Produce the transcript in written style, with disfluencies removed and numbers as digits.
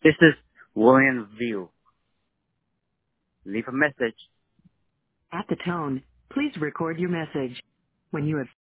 This is William View. Leave a message. At the tone, please record your message. When you have